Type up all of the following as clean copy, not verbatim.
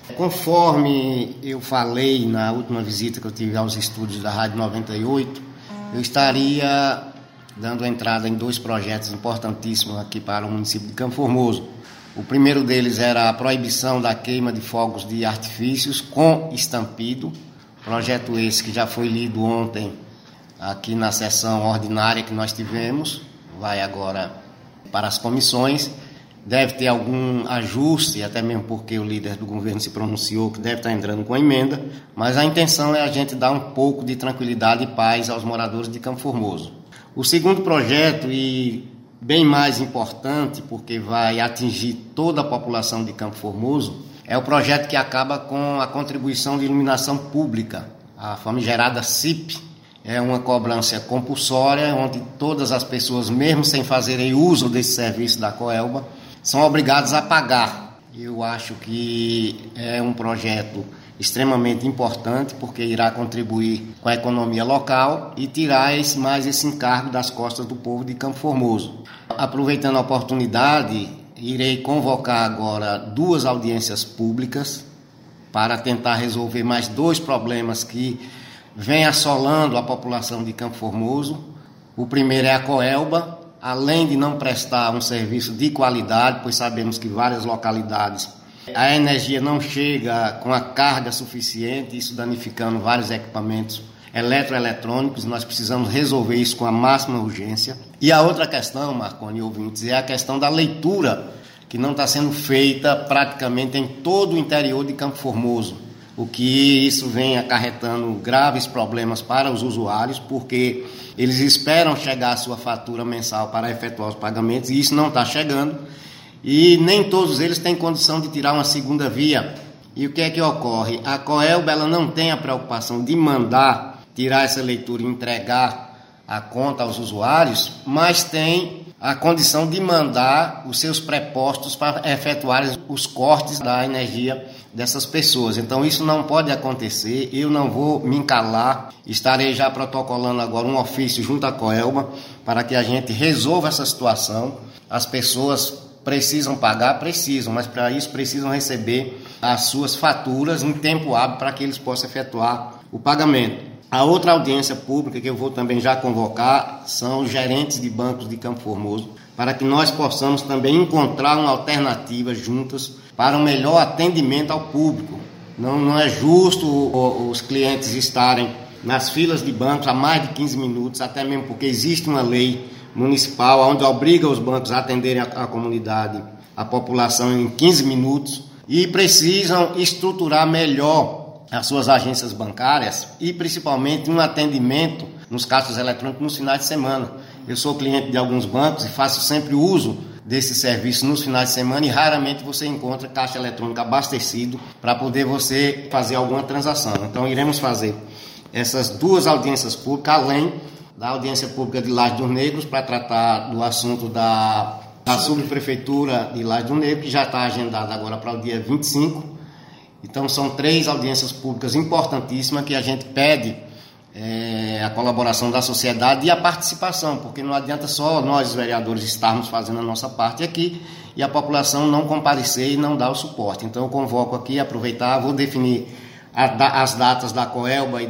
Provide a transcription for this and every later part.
Conforme eu falei na última visita que eu tive aos estúdios da Rádio 98, eu estaria dando entrada em 2 projetos importantíssimos aqui para o município de Campo Formoso. O primeiro deles era a proibição da queima de fogos de artifícios com estampido, projeto esse que já foi lido ontem aqui na sessão ordinária que nós tivemos, vai agora para as comissões. Deve ter algum ajuste, até mesmo porque o líder do governo se pronunciou que deve estar entrando com a emenda, mas a intenção é a gente dar um pouco de tranquilidade e paz aos moradores de Campo Formoso. O segundo projeto, e bem mais importante, porque vai atingir toda a população de Campo Formoso, é o projeto que acaba com a contribuição de iluminação pública, a famigerada CIP. É uma cobrança compulsória, onde todas as pessoas, mesmo sem fazerem uso desse serviço da Coelba, são obrigados a pagar. Eu acho que é um projeto extremamente importante, porque irá contribuir com a economia local e tirar mais esse encargo das costas do povo de Campo Formoso. Aproveitando a oportunidade, irei convocar agora 2 audiências públicas para tentar resolver mais 2 problemas que vêm assolando a população de Campo Formoso. O primeiro é a Coelba. Além de não prestar um serviço de qualidade, pois sabemos que várias localidades a energia não chega com a carga suficiente, isso danificando vários equipamentos eletroeletrônicos. Nós precisamos resolver isso com a máxima urgência. E a outra questão, Marconi e ouvintes, é a questão da leitura, que não está sendo feita praticamente em todo o interior de Campo Formoso, o que isso vem acarretando graves problemas para os usuários, porque eles esperam chegar a sua fatura mensal para efetuar os pagamentos, e isso não está chegando, e nem todos eles têm condição de tirar uma segunda via. E o que é que ocorre? A Coelba, ela não tem a preocupação de mandar tirar essa leitura e entregar a conta aos usuários, mas tem a condição de mandar os seus prepostos para efetuar os cortes da energia dessas pessoas. Então isso não pode acontecer, eu não vou me calar, estarei já protocolando agora um ofício junto à Coelba para que a gente resolva essa situação. As pessoas precisam pagar, mas para isso precisam receber as suas faturas em tempo hábil para que eles possam efetuar o pagamento. A outra audiência pública que eu vou também já convocar são os gerentes de bancos de Campo Formoso, para que nós possamos também encontrar uma alternativa juntas para um melhor atendimento ao público. Não é justo os clientes estarem nas filas de bancos há mais de 15 minutos, até mesmo porque existe uma lei municipal onde obriga os bancos a atenderem a comunidade, a população em 15 minutos, e precisam estruturar melhor as suas agências bancárias e principalmente um atendimento nos caixas eletrônicos nos finais de semana. Eu sou cliente de alguns bancos e faço sempre uso desse serviço nos finais de semana, e raramente você encontra caixa eletrônica abastecido para poder você fazer alguma transação. Então iremos fazer essas 2 audiências públicas, além da audiência pública de Laje dos Negros, para tratar do assunto da subprefeitura de Laje do Negro, que já está agendada agora para o dia 25. Então são 3 audiências públicas importantíssimas que a gente pede a colaboração da sociedade e a participação, porque não adianta só nós, os vereadores, estarmos fazendo a nossa parte aqui e a população não comparecer e não dar o suporte. Então eu convoco aqui, aproveitar, vou definir as datas da Coelba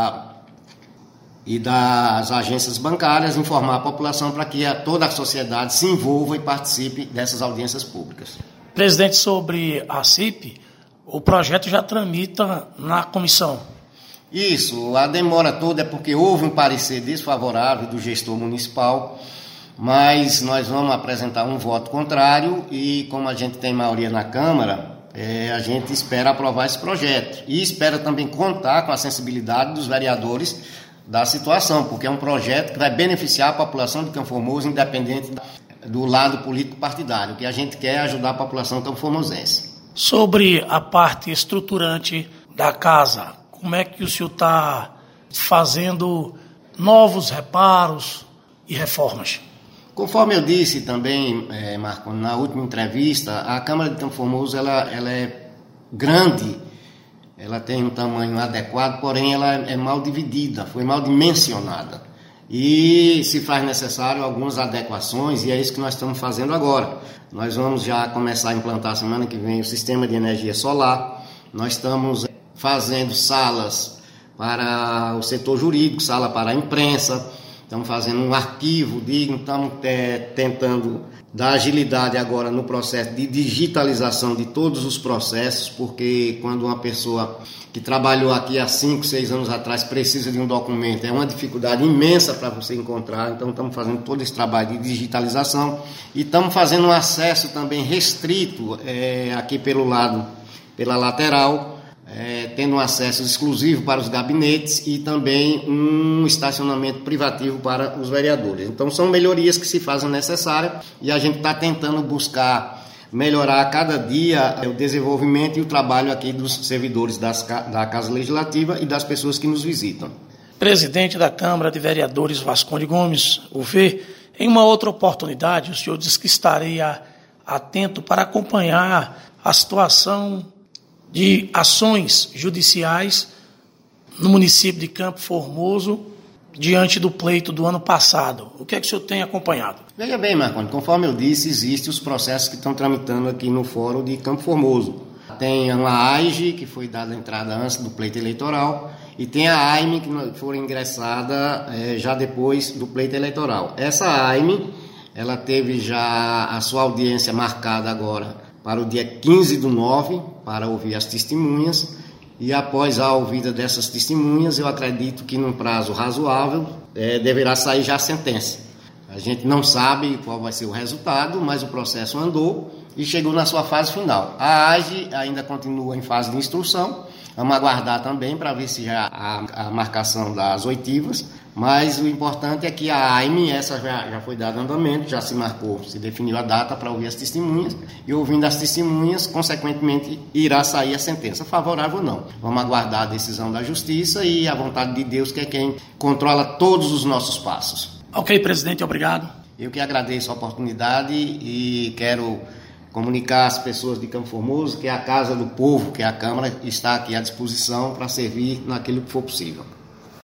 e das agências bancárias, informar a população para que toda a sociedade se envolva e participe dessas audiências públicas. Presidente, sobre a CIP, o projeto já tramita na comissão. Isso, a demora toda é porque houve um parecer desfavorável do gestor municipal, mas nós vamos apresentar um voto contrário e, como a gente tem maioria na Câmara, a gente espera aprovar esse projeto e espera também contar com a sensibilidade dos vereadores da situação, porque é um projeto que vai beneficiar a população de Campo Formoso, independente do lado político partidário. O que a gente quer é ajudar a população campoformosense. Sobre a parte estruturante da casa, como é que o senhor está fazendo novos reparos e reformas? Conforme eu disse também, Marco, na última entrevista, a Câmara de Campo Formoso ela é grande, ela tem um tamanho adequado, porém ela é mal dividida, foi mal dimensionada. E se faz necessário algumas adequações, e é isso que nós estamos fazendo agora. Nós vamos já começar a implantar semana que vem o sistema de energia solar, Nós estamos fazendo salas para o setor jurídico, sala para a imprensa, estamos fazendo um arquivo digno, estamos tentando dar agilidade agora no processo de digitalização de todos os processos, porque quando uma pessoa que trabalhou aqui há 5, 6 anos atrás precisa de um documento, é uma dificuldade imensa para você encontrar, então estamos fazendo todo esse trabalho de digitalização e estamos fazendo um acesso também restrito aqui pela lateral, tendo um acesso exclusivo para os gabinetes e também um estacionamento privativo para os vereadores. Então são melhorias que se fazem necessárias e a gente está tentando buscar melhorar a cada dia o desenvolvimento e o trabalho aqui dos servidores da Casa Legislativa e das pessoas que nos visitam. Presidente da Câmara de Vereadores Vasconde Gomes, o V, em uma outra oportunidade o senhor disse que estaria atento para acompanhar a situação de ações judiciais no município de Campo Formoso diante do pleito do ano passado. O que é que o senhor tem acompanhado? Veja bem, Marconi, conforme eu disse, existem os processos que estão tramitando aqui no Fórum de Campo Formoso. Tem uma AIGE, que foi dada a entrada antes do pleito eleitoral, e tem a AIME, que foi ingressada já depois do pleito eleitoral. Essa AIME, ela teve já a sua audiência marcada agora para o dia 15/9, para ouvir as testemunhas, e após a ouvida dessas testemunhas, eu acredito que num prazo razoável deverá sair já a sentença. A gente não sabe qual vai ser o resultado, mas o processo andou e chegou na sua fase final. A AGE ainda continua em fase de instrução, vamos aguardar também para ver se já há a marcação das oitivas, mas o importante é que a AIME, essa já foi dada andamento, já se marcou, se definiu a data para ouvir as testemunhas, e ouvindo as testemunhas, consequentemente, irá sair a sentença, favorável ou não. Vamos aguardar a decisão da Justiça e a vontade de Deus, que é quem controla todos os nossos passos. Ok, presidente, obrigado. Eu que agradeço a oportunidade e quero comunicar às pessoas de Campo Formoso que a Casa do Povo, que é a Câmara, está aqui à disposição para servir naquilo que for possível.